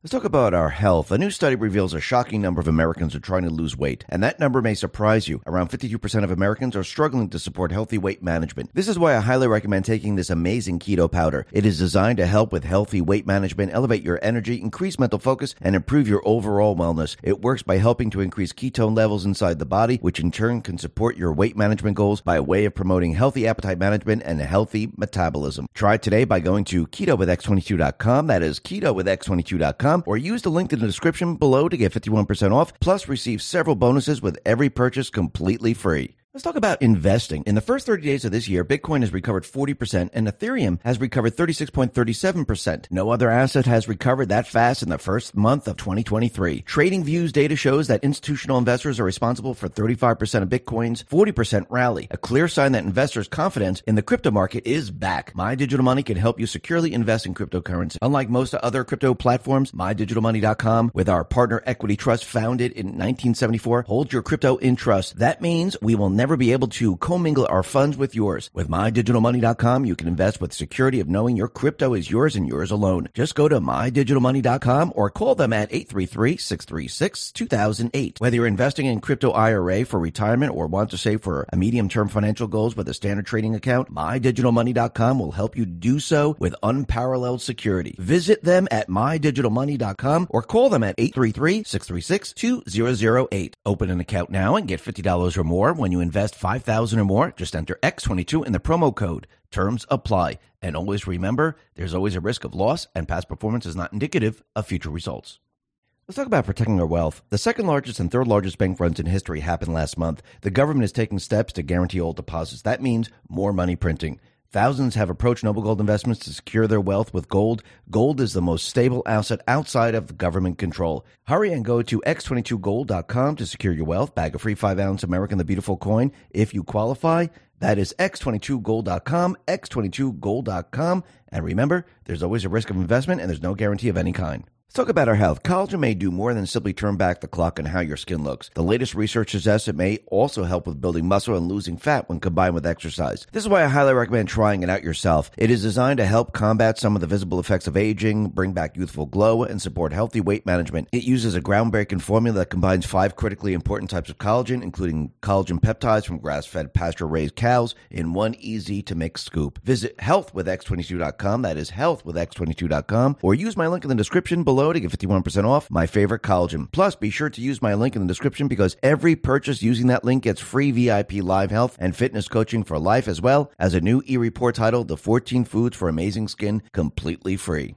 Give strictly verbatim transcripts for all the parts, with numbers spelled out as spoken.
Let's talk about our health. A new study reveals a shocking number of Americans are trying to lose weight, and that number may surprise you. Around fifty-two percent of Americans are struggling to support healthy weight management. This is why I highly recommend taking this amazing keto powder. It is designed to help with healthy weight management, elevate your energy, increase mental focus, and improve your overall wellness. It works by helping to increase ketone levels inside the body, which in turn can support your weight management goals by way of promoting healthy appetite management and a healthy metabolism. Try it today by going to keto with x twenty-two dot com. That is keto with x twenty-two dot com. Or use the link in the description below to get fifty-one percent off, plus receive several bonuses with every purchase completely free. Let's talk about investing. In the first thirty days of this year, Bitcoin has recovered forty percent and Ethereum has recovered thirty-six point three seven percent. No other asset has recovered that fast in the first month of twenty twenty-three. TradingView's data shows that institutional investors are responsible for thirty-five percent of Bitcoin's forty percent rally, a clear sign that investors' confidence in the crypto market is back. My Digital Money can help you securely invest in cryptocurrency. Unlike most other crypto platforms, my digital money dot com, with our partner Equity Trust founded in nineteen seventy-four, holds your crypto in trust. That means we will never never be able to commingle our funds with yours. With my digital money dot com, you can invest with security of knowing your crypto is yours and yours alone. Just go to my digital money dot com or call them at eight three three, six three six, two thousand eight. Whether you're investing in crypto I R A for retirement or want to save for a medium-term financial goals with a standard trading account, my digital money dot com will help you do so with unparalleled security. Visit them at my digital money dot com or call them at eight three three, six three six, two zero zero eight. Open an account now and get fifty dollars or more when you invest five thousand dollars or more. Just enter X twenty-two in the promo code. Terms apply. And always remember, there's always a risk of loss, and past performance is not indicative of future results. Let's talk about protecting our wealth. The second largest and third largest bank runs in history happened last month. The government is taking steps to guarantee all deposits. That means more money printing. Thousands have approached Noble Gold Investments to secure their wealth with gold. Gold is the most stable asset outside of government control. Hurry and go to x twenty-two gold dot com to secure your wealth. Bag a free five ounce American the Beautiful coin if you qualify. That is x twenty-two gold dot com, x twenty-two gold dot com. And remember, there's always a risk of investment and there's no guarantee of any kind. Let's talk about our health. Collagen may do more than simply turn back the clock on how your skin looks. The latest research suggests it may also help with building muscle and losing fat when combined with exercise. This is why I highly recommend trying it out yourself. It is designed to help combat some of the visible effects of aging, bring back youthful glow, and support healthy weight management. It uses a groundbreaking formula that combines five critically important types of collagen, including collagen peptides from grass-fed, pasture-raised cows, in one easy-to-mix scoop. Visit health with x twenty-two dot com. That is health with x twenty-two dot com. Or use my link in the description below to get fifty-one percent off my favorite collagen. Plus, be sure to use my link in the description because every purchase using that link gets free V I P live health and fitness coaching for life, as well as a new e-report titled The fourteen Foods for Amazing Skin, completely free.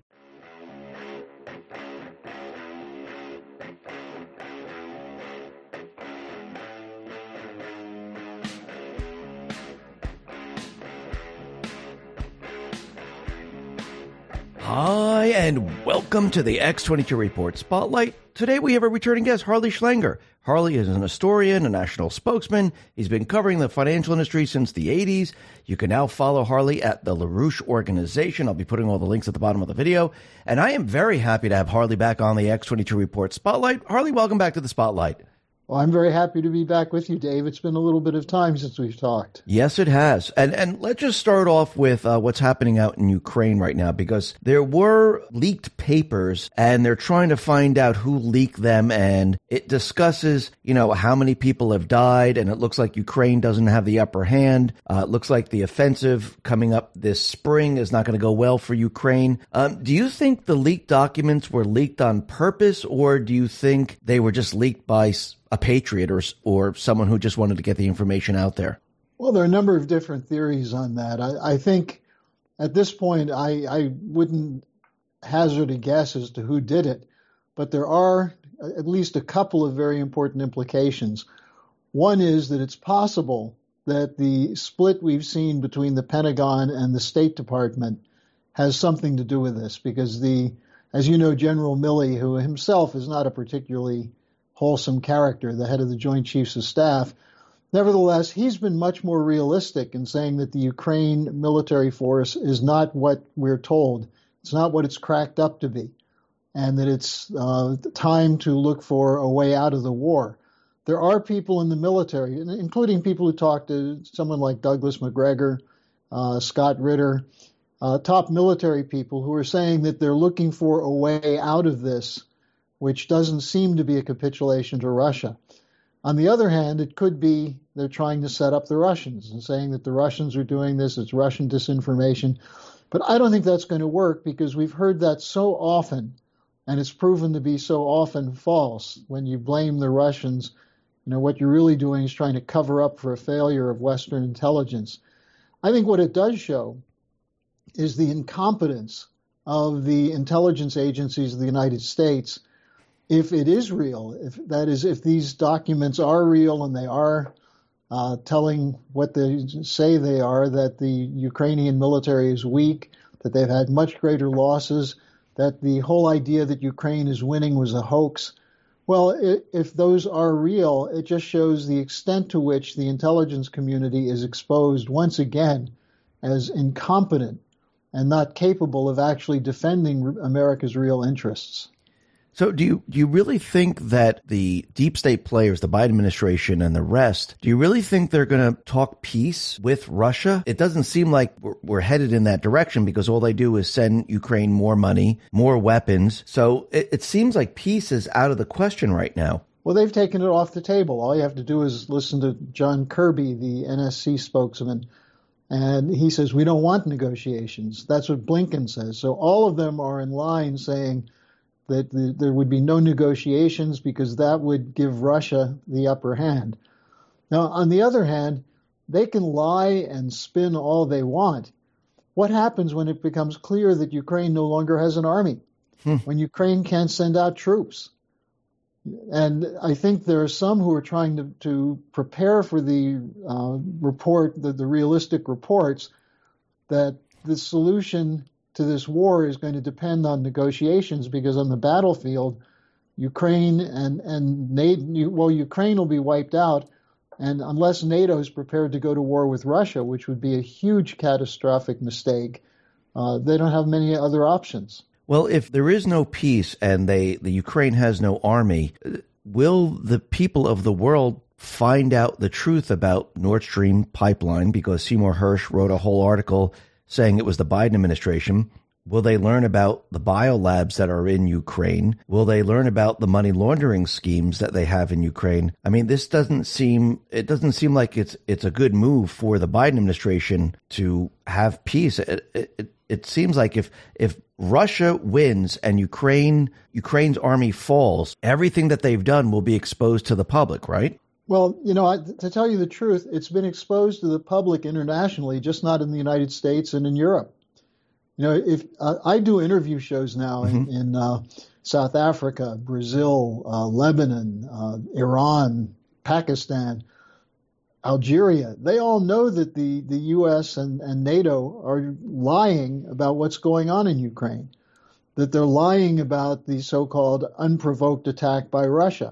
Hi, and welcome to the X twenty-two Report Spotlight. Today we have a returning guest, Harley Schlanger. Harley is an historian, a national spokesman. He's been covering the financial industry since the eighties. You can now follow Harley at the LaRouche Organization. I'll be putting all the links at the bottom of the video. And I am very happy to have Harley back on the X twenty-two Report Spotlight. Harley, welcome back to the Spotlight. Well, I'm very happy to be back with you, Dave. It's been a little bit of time since we've talked. Yes, it has. And and let's just start off with uh, what's happening out in Ukraine right now, because there were leaked papers and they're trying to find out who leaked them. And it discusses, you know, how many people have died. And it looks like Ukraine doesn't have the upper hand. Uh, it looks like the offensive coming up this spring is not going to go well for Ukraine. Um, do you think the leaked documents were leaked on purpose, or do you think they were just leaked by a patriot or or someone who just wanted to get the information out there? Well, there are a number of different theories on that. I, I think at this point, I, I wouldn't hazard a guess as to who did it, but there are at least a couple of very important implications. One is that it's possible that the split we've seen between the Pentagon and the State Department has something to do with this, because the, as you know, General Milley, who himself is not a particularly wholesome character, the head of the Joint Chiefs of Staff. Nevertheless, he's been much more realistic in saying that the Ukraine military force is not what we're told. It's not what it's cracked up to be, and that it's uh, time to look for a way out of the war. There are people in the military, including people who talk to someone like Douglas Macgregor, uh, Scott Ritter, uh, top military people who are saying that they're looking for a way out of this, which doesn't seem to be a capitulation to Russia. On the other hand, it could be they're trying to set up the Russians and saying that the Russians are doing this, it's Russian disinformation. But I don't think that's going to work because we've heard that so often, and it's proven to be so often false. When you blame the Russians, you know, what you're really doing is trying to cover up for a failure of Western intelligence. I think what it does show is the incompetence of the intelligence agencies of the United States. If it is real, if that is, if these documents are real and they are uh, telling what they say they are, that the Ukrainian military is weak, that they've had much greater losses, that the whole idea that Ukraine is winning was a hoax. Well, it, if those are real, it just shows the extent to which the intelligence community is exposed once again as incompetent and not capable of actually defending America's real interests. So do you do you really think that the deep state players, the Biden administration and the rest, do you really think they're going to talk peace with Russia? It doesn't seem like we're, we're headed in that direction because all they do is send Ukraine more money, more weapons. So it, it seems like peace is out of the question right now. Well, they've taken it off the table. All you have to do is listen to John Kirby, the N S C spokesman, and he says, we don't want negotiations. That's what Blinken says. So all of them are in line saying that the, there would be no negotiations because that would give Russia the upper hand. Now, on the other hand, they can lie and spin all they want. What happens when it becomes clear that Ukraine no longer has an army? Hmm. When Ukraine can't send out troops? And I think there are some who are trying to, to prepare for the uh, report, the, the realistic reports, that the solution to this war is going to depend on negotiations because on the battlefield, Ukraine and, and NATO, well, Ukraine will be wiped out. And unless NATO is prepared to go to war with Russia, which would be a huge catastrophic mistake, uh, they don't have many other options. Well, if there is no peace and they the Ukraine has no army, will the people of the world find out the truth about Nord Stream pipeline? Because Seymour Hersh wrote a whole article saying it was the Biden administration. Will they learn about the biolabs that are in Ukraine? Will they learn about the money laundering schemes that they have in Ukraine? I mean, this doesn't seem, it doesn't seem like it's it's a good move for the Biden administration to have peace. It, it, it seems like if if Russia wins and Ukraine Ukraine's army falls, everything that they've done will be exposed to the public, right? Well, you know, I, to tell you the truth, it's been exposed to the public internationally, just not in the United States and in Europe. You know, if uh, I do interview shows now in, mm-hmm. in uh, South Africa, Brazil, uh, Lebanon, uh, Iran, Pakistan, Algeria, they all know that the, the U S and, and NATO are lying about what's going on in Ukraine, that they're lying about the so-called unprovoked attack by Russia.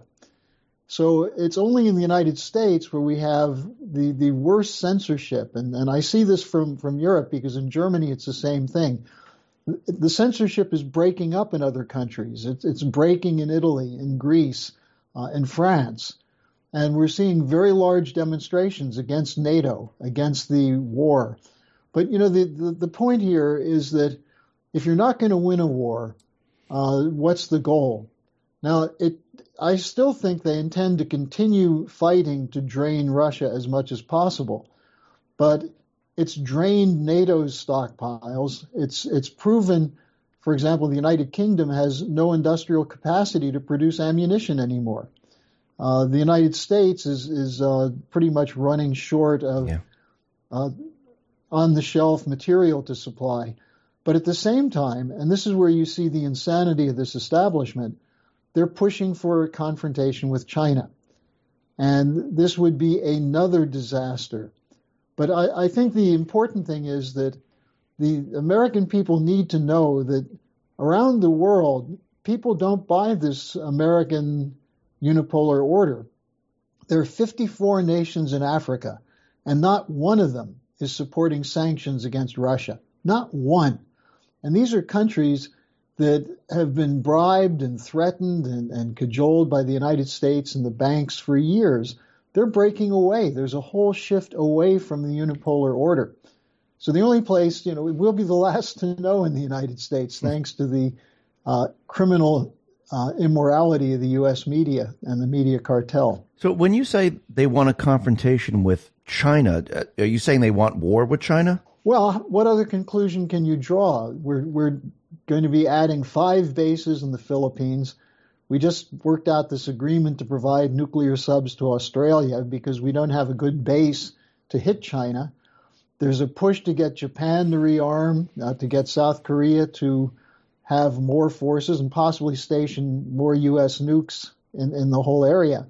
So it's only in the United States where we have the, the worst censorship. And, and I see this from, from Europe because in Germany it's the same thing. The censorship is breaking up in other countries. It's, it's breaking in Italy, in Greece, uh, in France. And we're seeing very large demonstrations against NATO, against the war. But, you know, the, the, the point here is that if you're not going to win a war, uh, what's the goal? Now, it, I still think they intend to continue fighting to drain Russia as much as possible. But it's drained NATO's stockpiles. It's, it's proven, for example, the United Kingdom has no industrial capacity to produce ammunition anymore. Uh, the United States is, is uh, pretty much running short of yeah. uh, on-the-shelf material to supply. But at the same time, and this is where you see the insanity of this establishment, they're pushing for a confrontation with China. And this would be another disaster. But I, I think the important thing is that the American people need to know that around the world, people don't buy this American unipolar order. There are fifty-four nations in Africa, and not one of them is supporting sanctions against Russia. Not one. And these are countries that have been bribed and threatened and, and cajoled by the United States and the banks for years. They're breaking away. There's a whole shift away from the unipolar order. So the only place, you know, we'll be the last to know in the United States, thanks to the uh, criminal uh, immorality of the U S media and the media cartel. So when you say they want a confrontation with China, are you saying they want war with China? Well, what other conclusion can you draw? We're we're going to be adding five bases in the Philippines. We just worked out this agreement to provide nuclear subs to Australia because we don't have a good base to hit China. There's a push to get Japan to rearm, uh, to get South Korea to have more forces and possibly station more U S nukes in, in the whole area.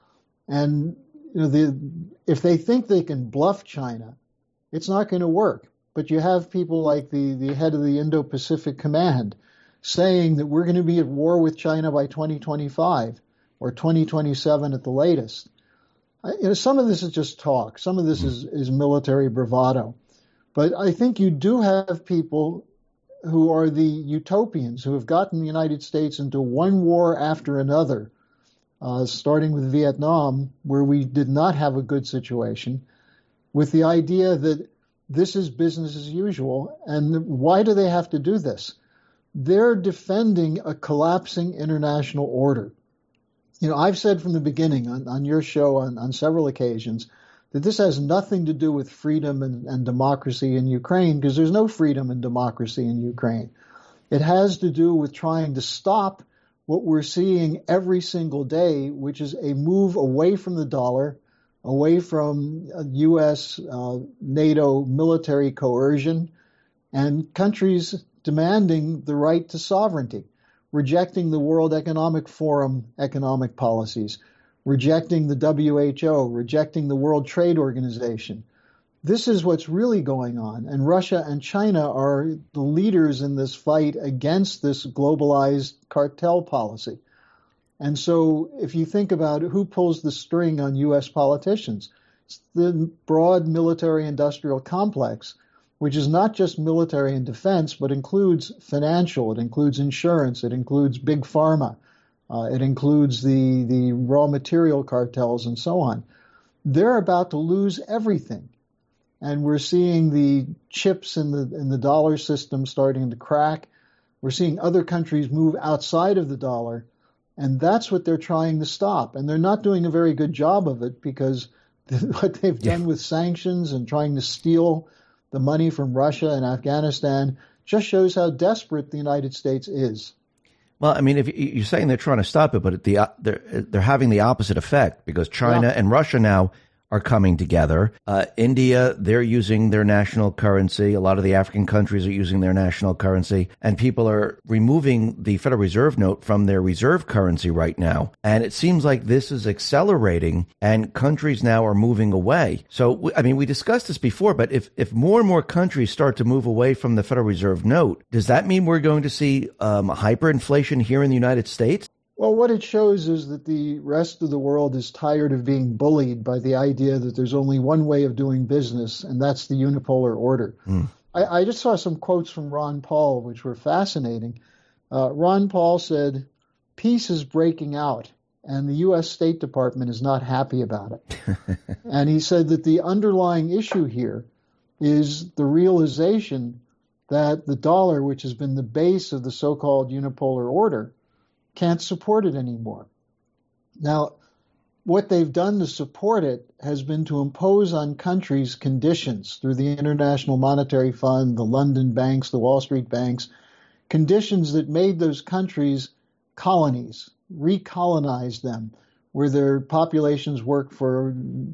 And you know, the, if they think they can bluff China, it's not going to work. But you have people like the, the head of the Indo-Pacific Command saying that we're going to be at war with China by twenty twenty-five or twenty twenty-seven at the latest. You know, some of this is just talk. Some of this is, is military bravado. But I think you do have people who are the utopians who have gotten the United States into one war after another, uh, starting with Vietnam, where we did not have a good situation, with the idea that this is business as usual. And why do they have to do this? They're defending a collapsing international order. You know, I've said from the beginning on, on your show on, on several occasions that this has nothing to do with freedom and, and democracy in Ukraine, because there's no freedom and democracy in Ukraine. It has to do with trying to stop what we're seeing every single day, which is a move away from the dollar, away from U S, uh, NATO military coercion, and countries demanding the right to sovereignty, rejecting the World Economic Forum economic policies, rejecting the W H O, rejecting the World Trade Organization. This is what's really going on, and Russia and China are the leaders in this fight against this globalized cartel policy. And so if you think about who pulls the string on U S politicians, it's the broad military-industrial complex, which is not just military and defense, but includes financial, it includes insurance, it includes big pharma, uh, it includes the, the raw material cartels and so on. They're about to lose everything. And we're seeing the chips in the, in the dollar system starting to crack. We're seeing other countries move outside of the dollar. And that's what they're trying to stop. And they're not doing a very good job of it, because what they've done yeah. with sanctions and trying to steal the money from Russia and Afghanistan just shows how desperate the United States is. Well, I mean, if you're saying they're trying to stop it, but the, they're, they're having the opposite effect, because China yeah. and Russia now are coming together. Uh, India, they're using their national currency. A lot of the African countries are using their national currency, and people are removing the Federal Reserve note from their reserve currency right now. And it seems like this is accelerating, and countries now are moving away. So, I mean, we discussed this before, but if, if more and more countries start to move away from the Federal Reserve note, does that mean we're going to see um, hyperinflation here in the United States? Well, what it shows is that the rest of the world is tired of being bullied by the idea that there's only one way of doing business, and that's the unipolar order. Mm. I, I just saw some quotes from Ron Paul, which were fascinating. Uh, Ron Paul said, peace is breaking out, and the U S State Department is not happy about it. And he said that the underlying issue here is the realization that the dollar, which has been the base of the so-called unipolar order, can't support it anymore. Now, what they've done to support it has been to impose on countries conditions through the International Monetary Fund, the London banks, the Wall Street banks, conditions that made those countries colonies, recolonized them, where their populations work for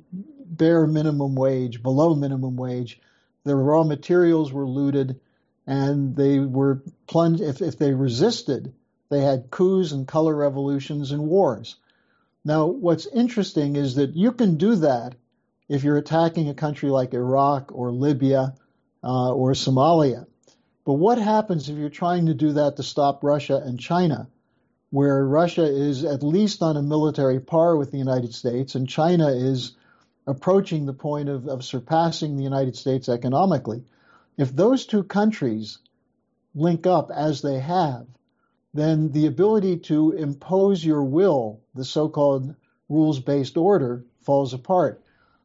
bare minimum wage, below minimum wage. Their raw materials were looted, and they were plunged. If, if they resisted, they had coups and color revolutions and wars. Now, what's interesting is that you can do that if you're attacking a country like Iraq or Libya uh, or Somalia. But what happens if you're trying to do that to stop Russia and China, where Russia is at least on a military par with the United States, and China is approaching the point of, of surpassing the United States economically? If those two countries link up as they have, then the ability to impose your will, the so-called rules-based order, falls apart.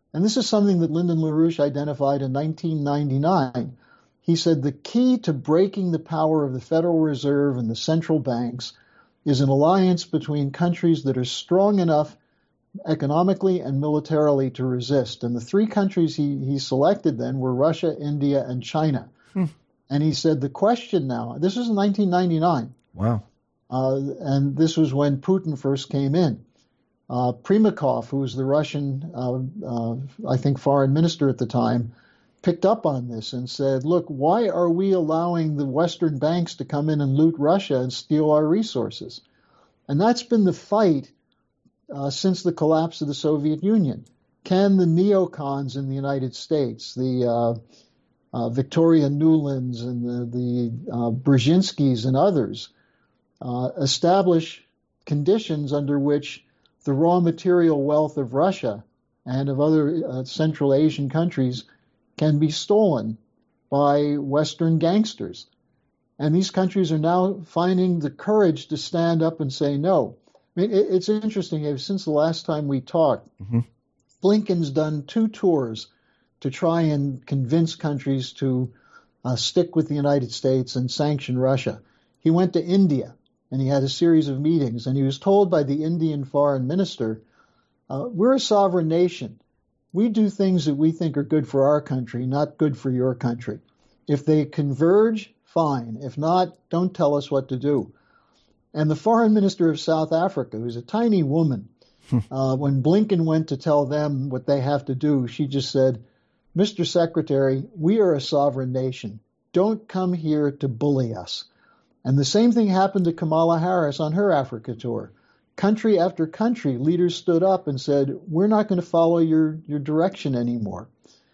And this is something that Lyndon LaRouche identified in nineteen ninety-nine. He said the key to breaking the power of the Federal Reserve and the central banks is an alliance between countries that are strong enough economically and militarily to resist. And the three countries he, he selected then were Russia, India, and China. Hmm. And he said the question now, this was in nineteen ninety-nine. Wow. Uh, and this was when Putin first came in. Uh, Primakov, who was the Russian, uh, uh, I think, foreign minister at the time, picked up on this and said, look, why are we allowing the Western banks to come in and loot Russia and steal our resources? And that's been the fight uh, since the collapse of the Soviet Union. Can the neocons in the United States, the uh, uh, Victoria Nulands and the, the uh, Brzezinskis and others, uh, establish conditions under which the raw material wealth of Russia and of other uh, Central Asian countries can be stolen by Western gangsters? And these countries are now finding the courage to stand up and say no. I mean, it, it's interesting. Since the last time we talked, mm-hmm. Blinken's done two tours to try and convince countries to uh, stick with the United States and sanction Russia. He went to India, and he had a series of meetings, and he was told by the Indian foreign minister, uh, we're a sovereign nation. We do things that we think are good for our country, not good for your country. If they converge, fine. If not, don't tell us what to do. And the foreign minister of South Africa, who's a tiny woman, uh, when Blinken went to tell them what they have to do, she just said, Mister Secretary, we are a sovereign nation. Don't come here to bully us. And the same thing happened to Kamala Harris on her Africa tour. Country after country, leaders stood up and said, we're not going to follow your, your direction anymore.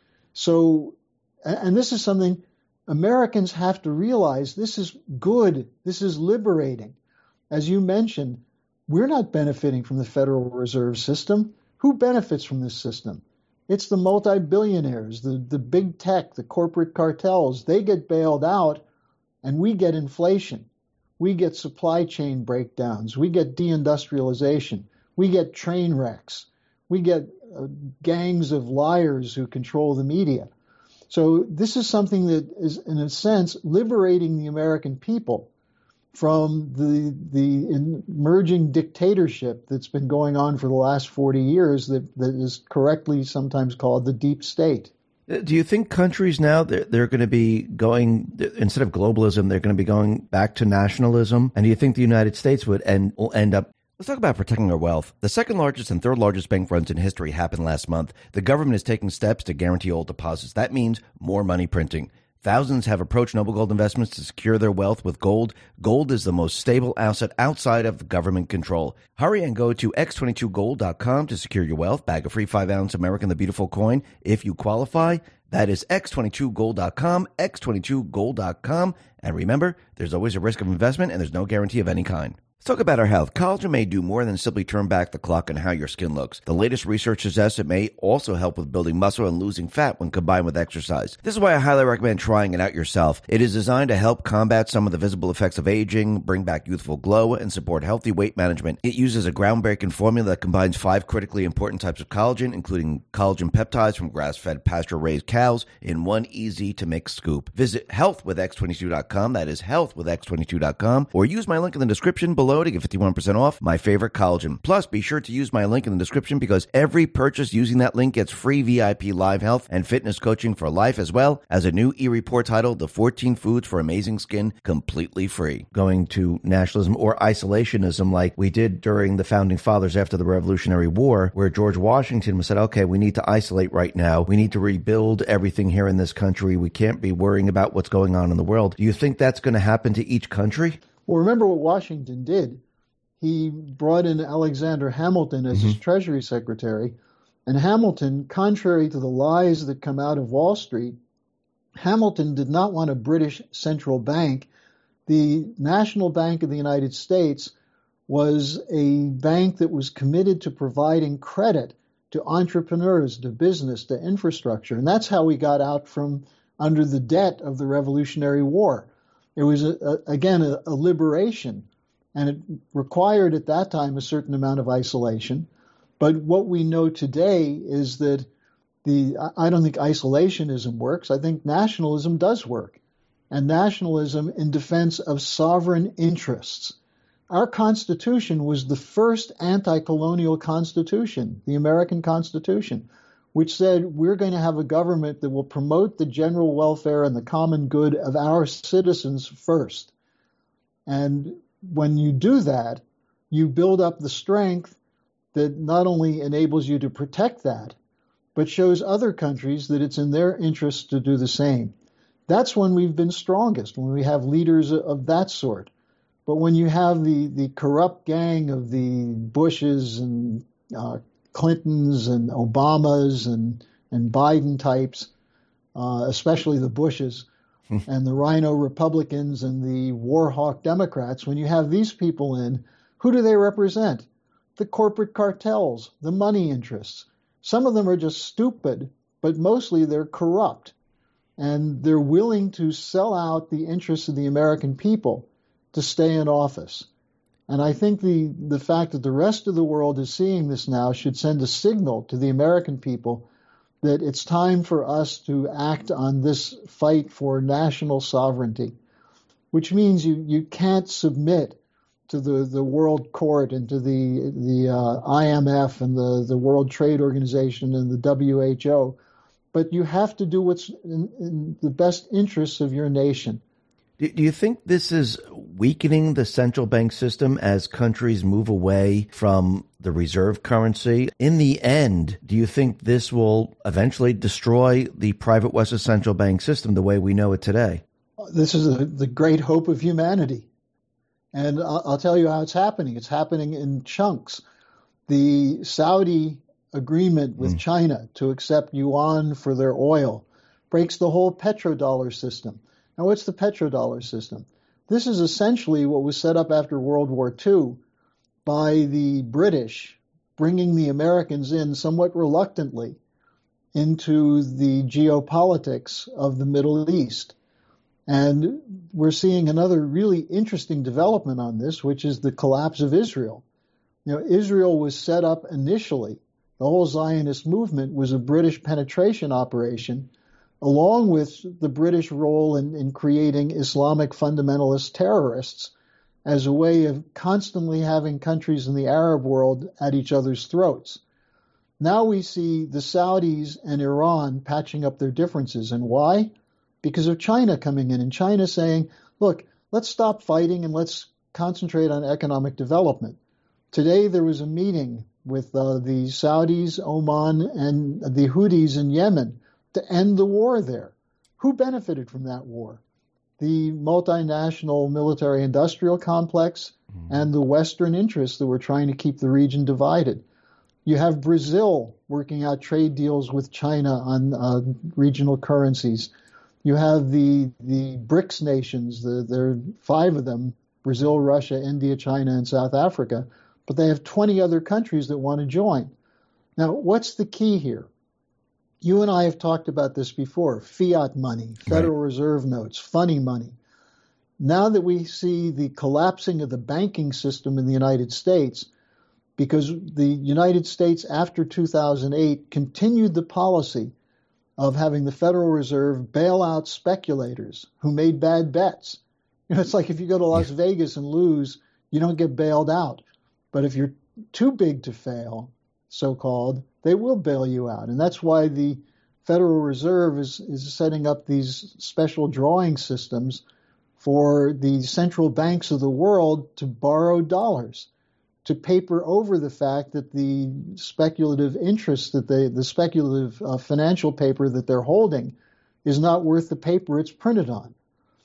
So, and this is something Americans have to realize, this is good, this is liberating. As you mentioned, we're not benefiting from the Federal Reserve System. Who benefits from this system? It's the multi-billionaires, the, the big tech, the corporate cartels. They get bailed out, and we get inflation. We get supply chain breakdowns. We get deindustrialization. We get train wrecks. We get uh, gangs of liars who control the media. So this is something that is, in a sense, liberating the American people from the the emerging dictatorship that's been going on for the last forty years that, that is correctly sometimes called the deep state. Do you think countries now, they're, they're going to be going, instead of globalism, they're going to be going back to nationalism? And do you think the United States would end, will end up... Let's talk about protecting our wealth. The second largest and third largest bank runs in history happened last month. The government is taking steps to guarantee all deposits. That means more money printing. Thousands have approached Noble Gold Investments to secure their wealth with gold. Gold is the most stable asset outside of government control. Hurry and go to x twenty-two gold dot com to secure your wealth. Bag a free five ounce American the Beautiful coin if you qualify. That is x twenty-two gold dot com, x twenty-two gold dot com. And remember, there's always a risk of investment and there's no guarantee of any kind. Let's talk about our health. Collagen may do more than simply turn back the clock on how your skin looks. The latest research suggests it may also help with building muscle and losing fat when combined with exercise. This is why I highly recommend trying it out yourself. It is designed to help combat some of the visible effects of aging, bring back youthful glow, and support healthy weight management. It uses a groundbreaking formula that combines five critically important types of collagen, including collagen peptides from grass-fed, pasture-raised cows in one easy-to-mix scoop. Visit health with x twenty-two dot com. That is health with x twenty-two dot com. Or use my link in the description below to get fifty-one percent off my favorite collagen. Plus, be sure to use my link in the description because every purchase using that link gets free V I P live health and fitness coaching for life, as well as a new e-report titled The fourteen Foods for Amazing Skin, completely free. Going to nationalism or isolationism like we did during the Founding Fathers after the Revolutionary War, where George Washington said, okay, we need to isolate right now. We need to rebuild everything here in this country. We can't be worrying about what's going on in the world. Do you think that's going to happen to each country? Well, remember what Washington did. He brought in Alexander Hamilton as mm-hmm. his Treasury Secretary. And Hamilton, contrary to the lies that come out of Wall Street, Hamilton did not want a British central bank. The National Bank of the United States was a bank that was committed to providing credit to entrepreneurs, to business, to infrastructure. And that's how we got out from under the debt of the Revolutionary War. It was, a, a, again, a, a liberation. And it required at that time a certain amount of isolation. But what we know today is that the I don't think isolationism works. I think nationalism does work, and nationalism in defense of sovereign interests. Our Constitution was the first anti-colonial constitution, the American Constitution, which said we're going to have a government that will promote the general welfare and the common good of our citizens first. And when you do that, you build up the strength that not only enables you to protect that, but shows other countries that it's in their interest to do the same. That's when we've been strongest, when we have leaders of that sort. But when you have the, the corrupt gang of the Bushes and uh, Clintons and Obamas and, and Biden types, uh, especially the Bushes, and the Rhino Republicans and the war hawk Democrats, when you have these people in, who do they represent? The corporate cartels, the money interests. Some of them are just stupid, but mostly they're corrupt. And they're willing to sell out the interests of the American people to stay in office. And I think the, the fact that the rest of the world is seeing this now should send a signal to the American people that it's time for us to act on this fight for national sovereignty, which means you, you can't submit to the, the World Court and to the, the uh, I M F and the, the World Trade Organization and the W H O, but you have to do what's in, in the best interests of your nation. Do you think this is weakening the central bank system as countries move away from the reserve currency? In the end, do you think this will eventually destroy the private Western central bank system the way we know it today? This is a, the great hope of humanity. And I'll, I'll tell you how it's happening. It's happening in chunks. The Saudi agreement with mm. China to accept yuan for their oil breaks the whole petrodollar system. Now, what's the petrodollar system? This is essentially what was set up after World War Two by the British, bringing the Americans in somewhat reluctantly into the geopolitics of the Middle East. And we're seeing another really interesting development on this, which is the collapse of Israel. You know, Israel was set up initially, the whole Zionist movement was a British penetration operation, along with the British role in, in creating Islamic fundamentalist terrorists as a way of constantly having countries in the Arab world at each other's throats. Now we see the Saudis and Iran patching up their differences. And why? Because of China coming in, and China saying, look, let's stop fighting and let's concentrate on economic development. Today there was a meeting with uh, the Saudis, Oman, and the Houthis in Yemen to end the war there. Who benefited from that war? The multinational military-industrial complex mm. and the Western interests that were trying to keep the region divided. You have Brazil working out trade deals with China on uh, regional currencies. You have the the BRICS nations, the, there are five of them, Brazil, Russia, India, China, and South Africa, but they have twenty other countries that want to join. Now, what's the key here? You and I have talked about this before, fiat money, Federal right. Reserve notes, funny money. Now that we see the collapsing of the banking system in the United States, because the United States after two thousand eight continued the policy of having the Federal Reserve bail out speculators who made bad bets. You know, it's like if you go to Las yeah. Vegas and lose, you don't get bailed out. But if you're too big to fail, so-called, they will bail you out. And that's why the Federal Reserve is, is setting up these special drawing systems for the central banks of the world to borrow dollars, to paper over the fact that the speculative interest that they, the speculative uh, financial paper that they're holding is not worth the paper it's printed on.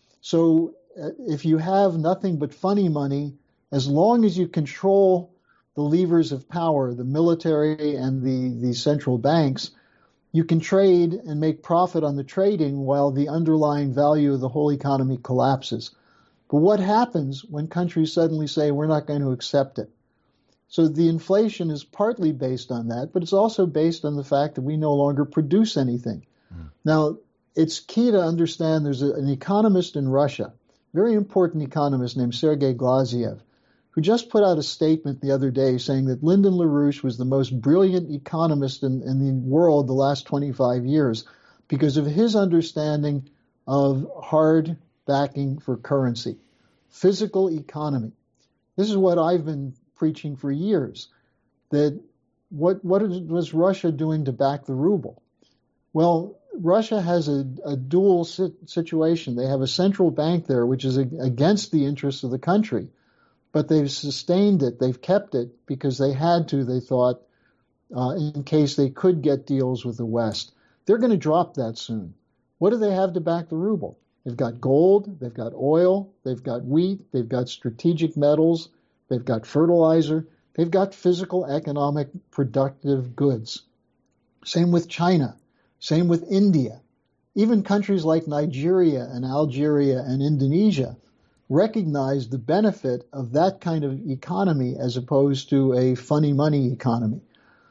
So uh, if you have nothing but funny money, as long as you control the levers of power, the military and the, the central banks, you can trade and make profit on the trading while the underlying value of the whole economy collapses. But what happens when countries suddenly say, we're not going to accept it? So the inflation is partly based on that, but it's also based on the fact that we no longer produce anything. Mm. Now, it's key to understand there's a, an economist in Russia, very important economist named Sergei Glaziev, who just put out a statement the other day saying that Lyndon LaRouche was the most brilliant economist in, in the world the last twenty-five years because of his understanding of hard backing for currency, physical economy. This is what I've been preaching for years, that what, what was Russia doing to back the ruble? Well, Russia has a, a dual situation. They have a central bank there, which is a, against the interests of the country, but they've sustained it. They've kept it because they had to, they thought, uh, in case they could get deals with the West. They're going to drop that soon. What do they have to back the ruble? They've got gold, they've got oil, they've got wheat, they've got strategic metals, they've got fertilizer, they've got physical, economic, productive goods. Same with China. Same with India. Even countries like Nigeria and Algeria and Indonesia recognize the benefit of that kind of economy as opposed to a funny money economy.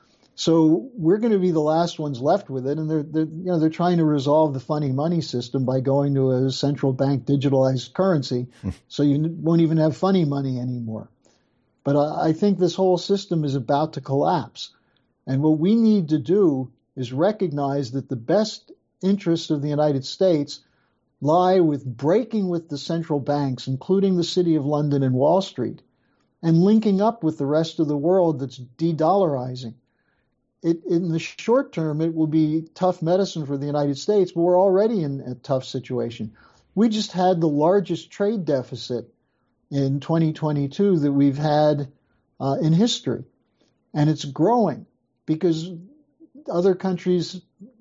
So we're going to be the last ones left with it, and they're, they're you know they're trying to resolve the funny money system by going to a central bank digitalized currency, so you won't even have funny money anymore. But I, I think this whole system is about to collapse, and what we need to do is recognize that the best interests of the United States lie with breaking with the central banks, including the City of London and Wall Street, and linking up with the rest of the world that's de-dollarizing. It, in the short term, it will be tough medicine for the United States, but we're already in a tough situation. We just had the largest trade deficit in twenty twenty-two that we've had uh, in history, and it's growing because other countries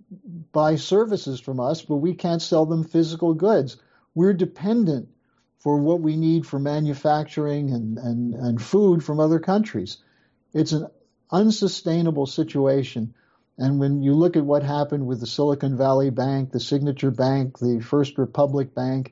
buy services from us, but we can't sell them physical goods. We're dependent for what we need for manufacturing and, and, and food from other countries. It's an unsustainable situation. And when you look at what happened with the Silicon Valley Bank, the Signature Bank, the First Republic Bank,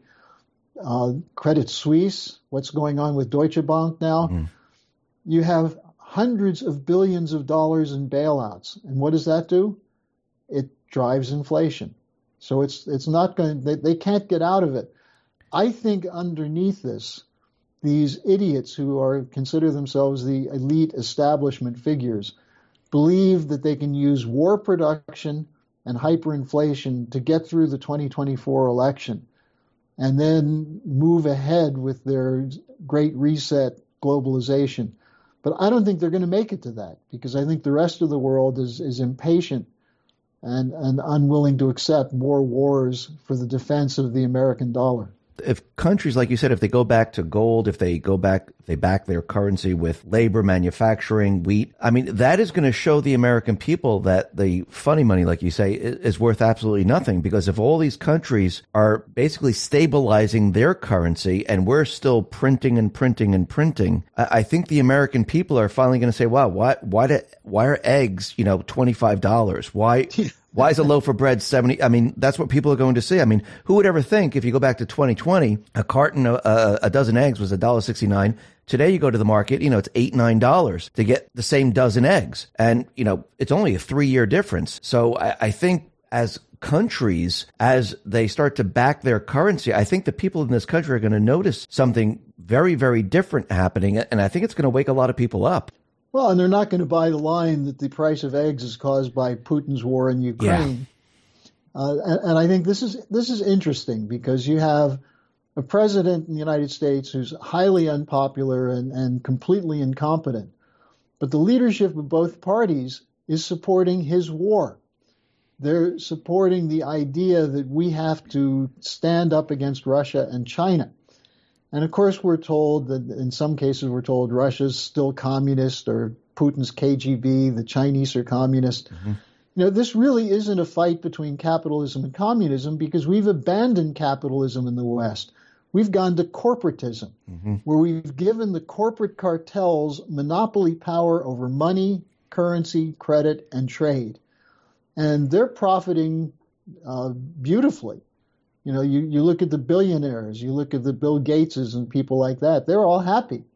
uh, Credit Suisse, what's going on with Deutsche Bank now, mm. you have hundreds of billions of dollars in bailouts. And what does that do? It drives inflation. So it's it's not going they, they can't get out of it. I think underneath this, these idiots who are consider themselves the elite establishment figures believe that they can use war production and hyperinflation to get through the twenty twenty-four election and then move ahead with their great reset globalization. But I don't think they're going to make it to that because I think the rest of the world is, is impatient and, and unwilling to accept more wars for the defense of the American dollar. If countries, like you said, if they go back to gold, if they go back, if they back their currency with labor, manufacturing, wheat, I mean, that is going to show the American people that the funny money, like you say, is worth absolutely nothing. Because if all these countries are basically stabilizing their currency and we're still printing and printing and printing, I think the American people are finally going to say, wow, why, why, do, why are eggs, you know, twenty-five dollars? Why? Why is a loaf of bread seventy? I mean, that's what people are going to see. I mean, who would ever think if you go back to twenty twenty, a carton, a, a dozen eggs was one dollar sixty-nine. Today you go to the market, you know, it's eight, nine dollars to get the same dozen eggs. And, you know, it's only a three year difference. So I, I think as countries, as they start to back their currency, I think the people in this country are going to notice something very, very different happening. And I think it's going to wake a lot of people up. Well, and they're not going to buy the line that the price of eggs is caused by Putin's war in Ukraine. Yeah. Uh, and, and I think this is this is interesting because you have a president in the United States who's highly unpopular and, and completely incompetent. But the leadership of both parties is supporting his war. They're supporting the idea that we have to stand up against Russia and China. And of course, we're told that in some cases, we're told Russia's still communist or Putin's K G B, the Chinese are communist. Mm-hmm. You know, this really isn't a fight between capitalism and communism because we've abandoned capitalism in the West. We've gone to corporatism, mm-hmm. where we've given the corporate cartels monopoly power over money, currency, credit, and trade. And they're profiting uh, beautifully. You know, you, you look at the billionaires, you look at the Bill Gateses and people like that, they're all happy.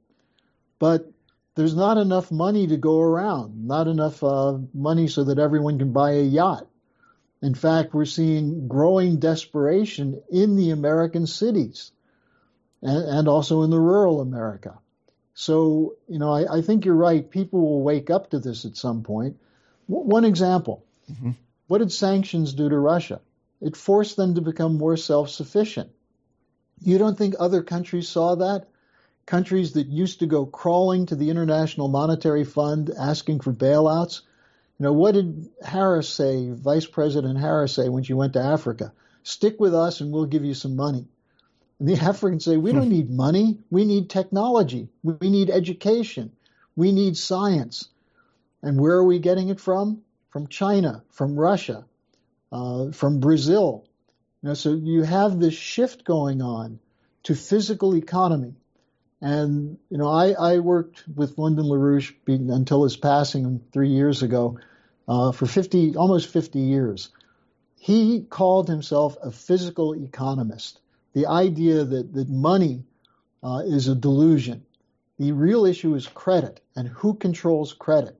But there's not enough money to go around, not enough uh, money so that everyone can buy a yacht. In fact, we're seeing growing desperation in the American cities and, and also in the rural America. So, you know, I, I think you're right. People will wake up to this at some point. W- one example, mm-hmm. What did sanctions do to Russia? It forced them to become more self-sufficient. You don't think other countries saw that? Countries that used to go crawling to the International Monetary Fund asking for bailouts. You know, what did Harris say, Vice President Harris say when she went to Africa? Stick with us and we'll give you some money. And the Africans say, we don't need money. We need technology. We need education. We need science. And where are we getting it from? From China, from Russia, uh, from Brazil. You know, so you have this shift going on to physical economy. And, you know, I, I worked with Lyndon LaRouche until his passing three years ago uh, for fifty, almost fifty years. He called himself a physical economist. The idea that, that money uh, is a delusion. The real issue is credit and who controls credit.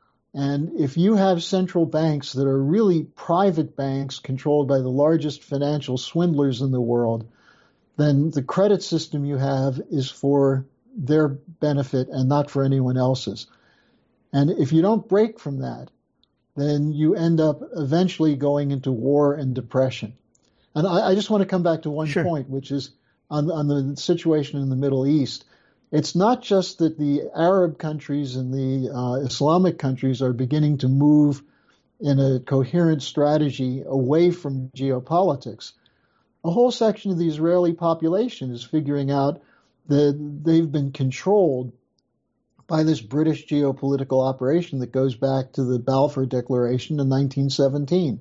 And if you have central banks that are really private banks controlled by the largest financial swindlers in the world, then the credit system you have is for their benefit and not for anyone else's. And if you don't break from that, then you end up eventually going into war and depression. And I, I just want to come back to one Sure. point, which is on, on the situation in the Middle East. It's not just that the Arab countries and the uh, Islamic countries are beginning to move in a coherent strategy away from geopolitics. A whole section of the Israeli population is figuring out that they've been controlled by this British geopolitical operation that goes back to the Balfour Declaration in nineteen seventeen.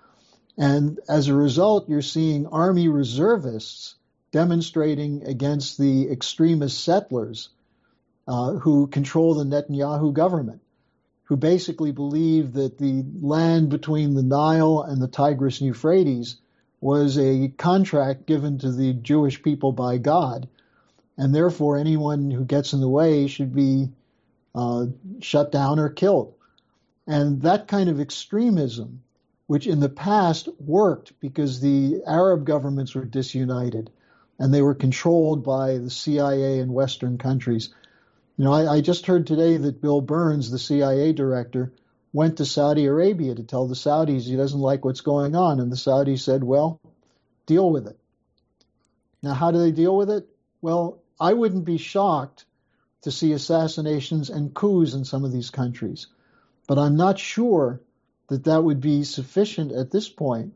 And as a result, you're seeing army reservists demonstrating against the extremist settlers uh, who control the Netanyahu government, who basically believe that the land between the Nile and the Tigris and Euphrates was a contract given to the Jewish people by God, and therefore anyone who gets in the way should be uh, shut down or killed. And that kind of extremism, which in the past worked because the Arab governments were disunited and they were controlled by the C I A and Western countries. You know, I, I just heard today that Bill Burns, the C I A director, went to Saudi Arabia to tell the Saudis he doesn't like what's going on. And the Saudis said, well, deal with it. Now, how do they deal with it? Well, I wouldn't be shocked to see assassinations and coups in some of these countries. But I'm not sure that that would be sufficient at this point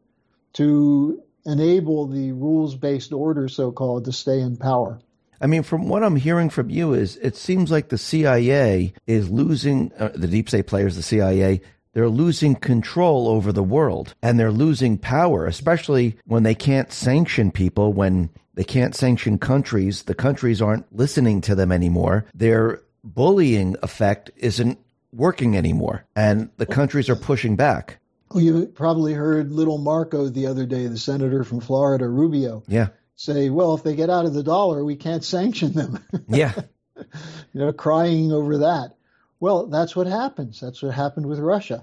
to enable the rules-based order, so-called, to stay in power. I mean, from what I'm hearing from you is it seems like the C I A is losing, uh, the deep state players, the C I A, they're losing control over the world and they're losing power, especially when they can't sanction people, when they can't sanction countries. The countries aren't listening to them anymore. Their bullying effect isn't working anymore, and the countries are pushing back. Well, you probably heard little Marco the other day, the senator from Florida, Rubio, Yeah. say, well, if they get out of the dollar, we can't sanction them. Yeah. You know, crying over that. Well, that's what happens. That's what happened with Russia.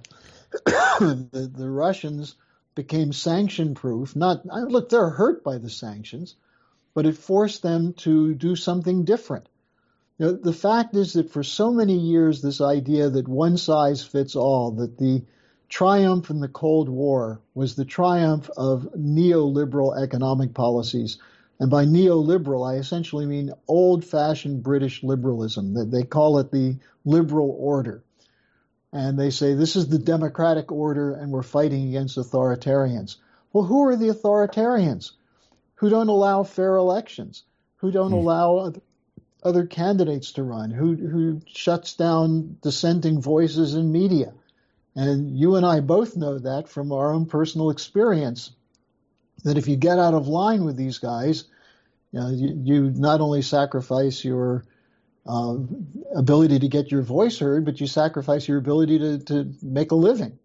the, the Russians became sanction-proof. Not look, they're hurt by the sanctions, but it forced them to do something different. You know, the fact is that for so many years, this idea that one size fits all, that the triumph in the Cold War was the triumph of neoliberal economic policies. And by neoliberal, I essentially mean old-fashioned British liberalism. They call it the liberal order. And they say this is the democratic order and we're fighting against authoritarians. Well, who are the authoritarians? Who don't allow fair elections? Who don't mm. allow other candidates to run? Who, who shuts down dissenting voices in media? And you and I both know that from our own personal experience, that if you get out of line with these guys, you know, you, you not only sacrifice your uh, ability to get your voice heard, but you sacrifice your ability to, to make a living.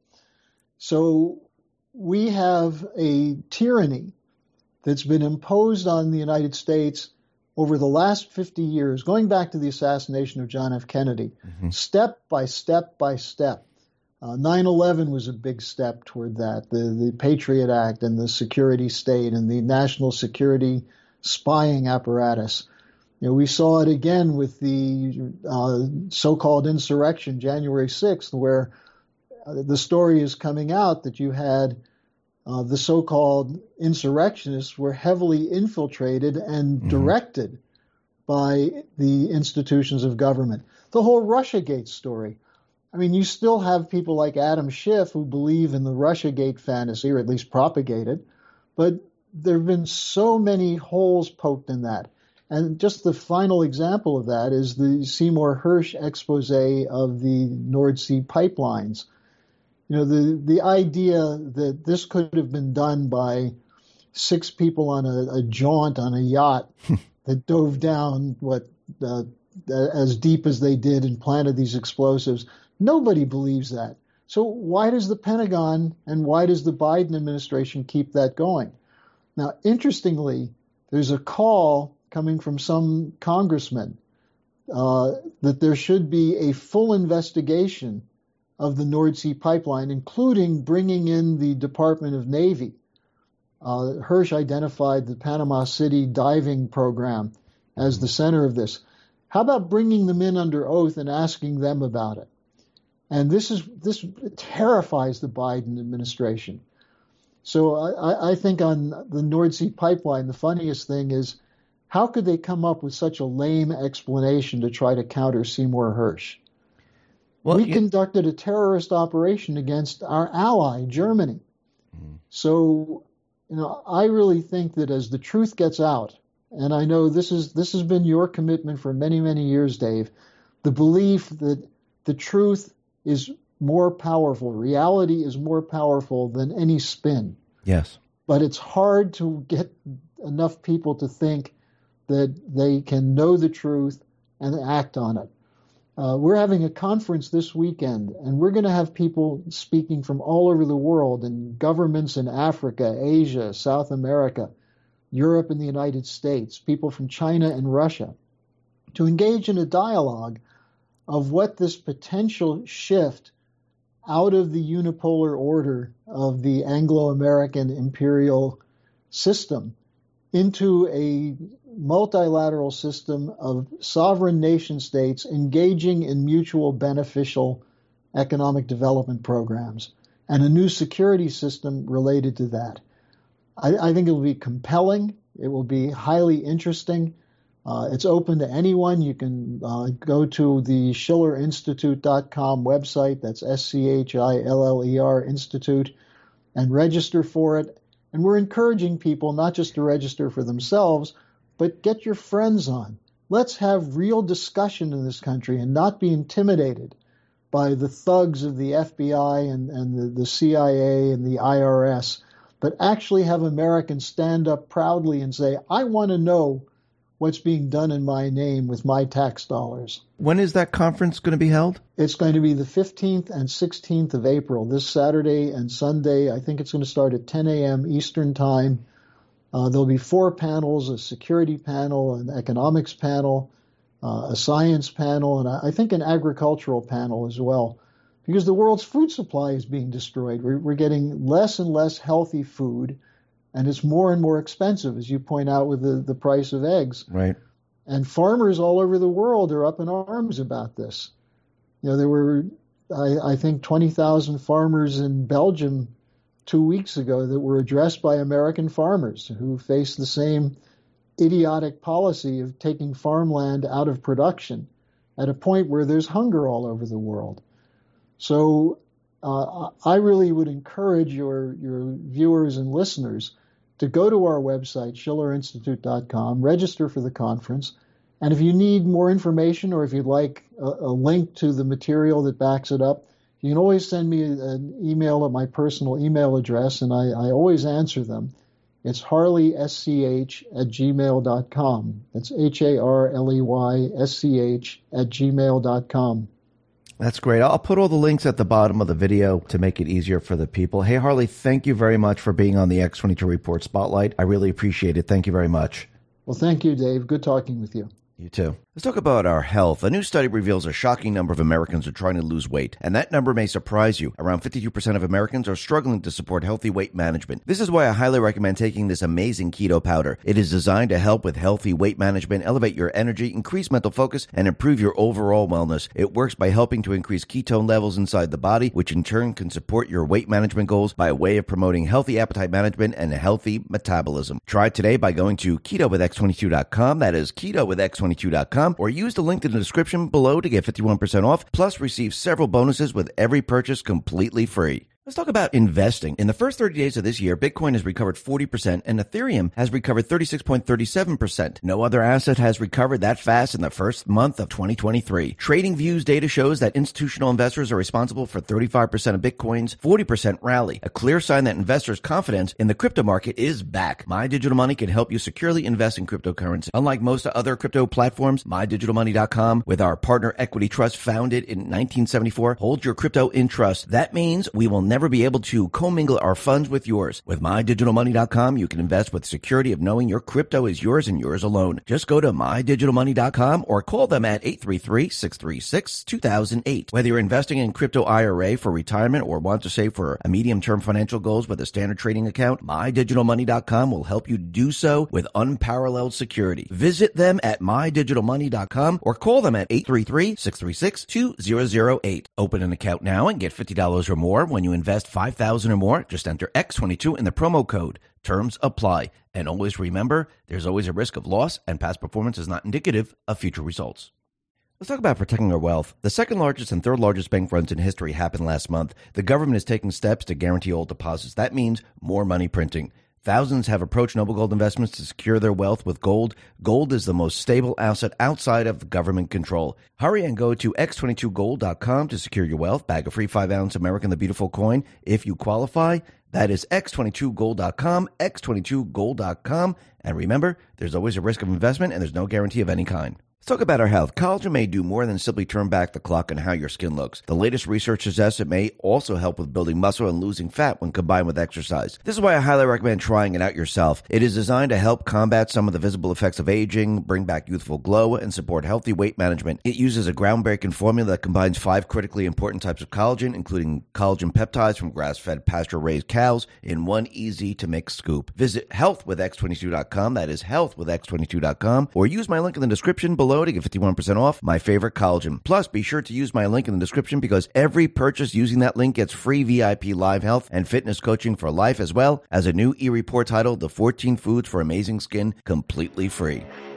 So we have a tyranny that's been imposed on the United States over the last fifty years, going back to the assassination of John F. Kennedy, mm-hmm. step by step by step. Uh, nine eleven was a big step toward that, the, the Patriot Act and the security state and the national security spying apparatus. You know, we saw it again with the uh, so-called insurrection, January sixth, where uh, the story is coming out that you had uh, the so-called insurrectionists were heavily infiltrated and mm-hmm. directed by the institutions of government. The whole Russiagate story. I mean, you still have people like Adam Schiff who believe in the Russiagate fantasy, or at least propagate it, but there have been so many holes poked in that. And just the final example of that is the Seymour Hersh expose of the Nord Stream pipelines. You know, the, the idea that this could have been done by six people on a, a jaunt on a yacht that dove down what uh, as deep as they did and planted these explosives. Nobody believes that. So why does the Pentagon and why does the Biden administration keep that going? Now, interestingly, there's a call coming from some congressmen uh, that there should be a full investigation of the Nord Stream pipeline, including bringing in the Department of Navy. Uh, Hersh identified the Panama City diving program as the center of this. How about bringing them in under oath and asking them about it? And this is this terrifies the Biden administration. So I, I think on the Nord Stream pipeline, the funniest thing is, how could they come up with such a lame explanation to try to counter Seymour Hersh? Well, we you... conducted a terrorist operation against our ally, Germany. Mm-hmm. So, you know, I really think that as the truth gets out, and I know this is this has been your commitment for many, many years, Dave, the belief that the truth is more powerful, reality is more powerful than any spin. Yes. But it's hard to get enough people to think that they can know the truth and act on it. Uh, we're having a conference this weekend, and we're going to have people speaking from all over the world, and governments in Africa, Asia, South America, Europe, and the United States, people from China and Russia, to engage in a dialogue of what this potential shift out of the unipolar order of the Anglo-American imperial system into a multilateral system of sovereign nation states engaging in mutual beneficial economic development programs and a new security system related to that. I, I think it will be compelling. It will be highly interesting. Uh, it's open to anyone. You can uh, go to the schiller institute dot com website. That's S C H I L L E R Institute, and register for it. And we're encouraging people not just to register for themselves, but get your friends on. Let's have real discussion in this country and not be intimidated by the thugs of the F B I and, and the, the C I A and the I R S, but actually have Americans stand up proudly and say, I want to know what's being done in my name with my tax dollars. When is that conference going to be held? It's going to be the fifteenth and sixteenth of April, this Saturday and Sunday. I think it's going to start at ten a.m. Eastern Time. Uh, there'll be four panels, a security panel, an economics panel, uh, a science panel, and I think an agricultural panel as well, because the world's food supply is being destroyed. We're, we're getting less and less healthy food, and it's more and more expensive, as you point out, with the, the price of eggs. Right. And farmers all over the world are up in arms about this. You know, there were, I, I think, twenty thousand farmers in Belgium two weeks ago that were addressed by American farmers who face the same idiotic policy of taking farmland out of production at a point where there's hunger all over the world. So uh, I really would encourage your, your viewers and listeners to go to our website, schiller institute dot com, register for the conference, and if you need more information or if you'd like a, a link to the material that backs it up, you can always send me an email at my personal email address, and I, I always answer them. It's harley s c h at gmail dot com. That's H A R L E Y S C H at gmail dot com. That's great. I'll put all the links at the bottom of the video to make it easier for the people. Hey, Harley, thank you very much for being on the X twenty-two Report Spotlight. I really appreciate it. Thank you very much. Well, thank you, Dave. Good talking with you. You too. Let's talk about our health. A new study reveals a shocking number of Americans are trying to lose weight, and that number may surprise you. Around fifty-two percent of Americans are struggling to support healthy weight management. This is why I highly recommend taking this amazing keto powder. It is designed to help with healthy weight management, elevate your energy, increase mental focus, and improve your overall wellness. It works by helping to increase ketone levels inside the body, which in turn can support your weight management goals by way of promoting healthy appetite management and a healthy metabolism. Try it today by going to keto with x twenty-two dot com. That is keto with x twenty-two dot com. Or use the link in the description below to get fifty-one percent off, plus receive several bonuses with every purchase completely free. Let's talk about investing. In the first thirty days of this year, Bitcoin has recovered forty percent and Ethereum has recovered thirty-six point three seven percent. No other asset has recovered that fast in the first month of twenty twenty-three. TradingView's data shows that institutional investors are responsible for thirty-five percent of Bitcoin's forty percent rally, a clear sign that investors' confidence in the crypto market is back. My Digital Money can help you securely invest in cryptocurrency. Unlike most other crypto platforms, my digital money dot com, with our partner Equity Trust founded in nineteen seventy-four, holds your crypto in trust. That means we will never be able to commingle our funds with yours. With my digital money dot com, you can invest with security of knowing your crypto is yours and yours alone. Just go to my digital money dot com or call them at eight three three, six three six, two thousand eight. Whether you're investing in crypto I R A for retirement or want to save for a medium-term financial goals with a standard trading account, my digital money dot com will help you do so with unparalleled security. Visit them at my digital money dot com or call them at eight three three, six three six, two zero zero eight. Open an account now and get fifty dollars or more when you invest five thousand dollars or more. Just enter X twenty-two in the promo code. Terms apply. And always remember, there's always a risk of loss, and past performance is not indicative of future results. Let's talk about protecting our wealth. The second largest and third largest bank runs in history happened last month. The government is taking steps to guarantee all deposits. That means more money printing. Thousands have approached Noble Gold Investments to secure their wealth with gold. Gold is the most stable asset outside of government control. Hurry and go to x twenty-two gold dot com to secure your wealth. Bag a free five ounce American the Beautiful coin if you qualify. That is x twenty-two gold dot com, x twenty-two gold dot com. And remember, there's always a risk of investment and there's no guarantee of any kind. Let's talk about our health. Collagen may do more than simply turn back the clock on how your skin looks. The latest research suggests it may also help with building muscle and losing fat when combined with exercise. This is why I highly recommend trying it out yourself. It is designed to help combat some of the visible effects of aging, bring back youthful glow, and support healthy weight management. It uses a groundbreaking formula that combines five critically important types of collagen, including collagen peptides from grass-fed, pasture-raised cows, in one easy-to-mix scoop. Visit health with x twenty-two dot com. That is health with x twenty-two dot com. Or use my link in the description below to get fifty-one percent off my favorite collagen. Plus, be sure to use my link in the description because every purchase using that link gets free V I P live health and fitness coaching for life, as well as a new e-report titled The fourteen Foods for Amazing Skin, completely free.